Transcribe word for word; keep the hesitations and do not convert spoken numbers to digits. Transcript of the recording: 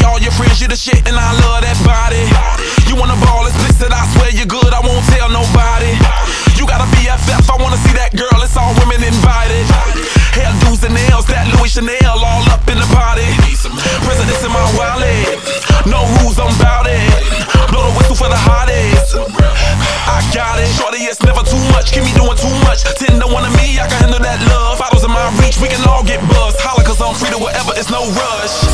all your friends, you the shit and I love that body. You wanna ball, explicit, I swear you're good, I won't tell nobody. You got a B F F, I wanna see that girl, it's all women invited. Hairdos and nails, that Louis Chanel, all up in the party. Presidents in my wallet, no rules, I'm bout it. Blow the whistle for the hottest, I got it. Shorty, it's never too much, keep me doing too much. Ten to one of me, I can handle that love. Bottles in my reach, we can all get buzzed. Holla cause I'm free to whatever, it's no rush.